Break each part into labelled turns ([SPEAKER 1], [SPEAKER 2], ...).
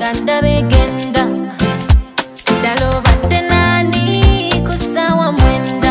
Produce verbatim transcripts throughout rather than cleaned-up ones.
[SPEAKER 1] nganda begenda daloba tenani kusawa mwenda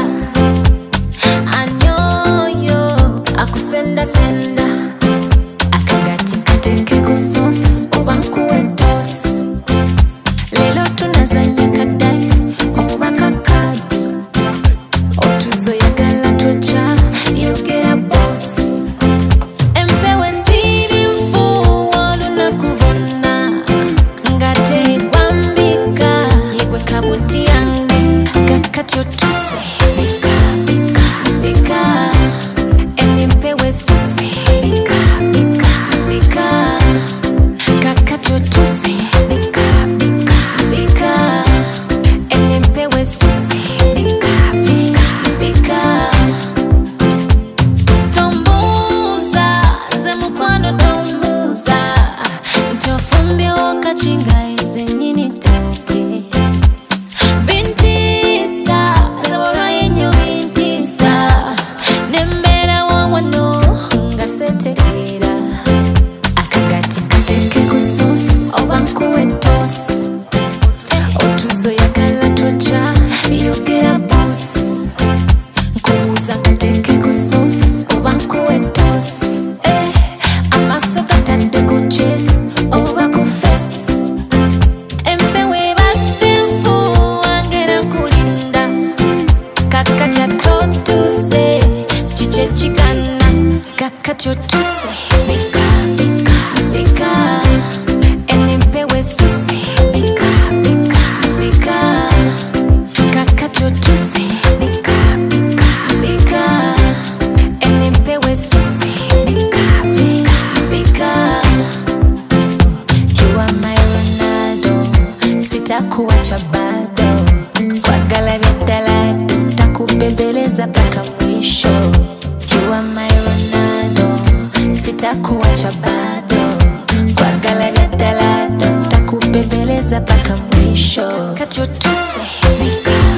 [SPEAKER 1] anyoyo akusenda senda akagati kateke kusos obankuwe dos lelo tunazanya kadais obaka kad otuzo yagala tocha yogera boss empewe siri mfu waluna kubona ngate kwambika yegwe kabuti yange kakacho tuse bika bika bika empewe suse bika bika bika kakacho tuse bika bika bika empewe suse bika bika bika tombuza zemukwano tombuza ntofumbye wakachinga ize nyini toke bintisa zabora yenyo bintisa nembera wawano ngasetekera akagati kateke kusos obankuwe dos otuzo yagala tocha yogera boss nkubuza kateke kusos obankuwe dos eh amaso gatande kuches oba kufes empewe batefu angera kulinda kakacha totuse chiche chikana kakacho tuse bika bika bika empewe suse bika bika bika kakacho tuse bika bika bika empewe suse bika bika bika you are my Ronaldo sitakuacha bado kwa gala vitalado takubembeleza paka mwisho you are my Ronaldo sitakuacha bado kwa gala vitalado takubembeleza paka mwisho kakacho tuse bika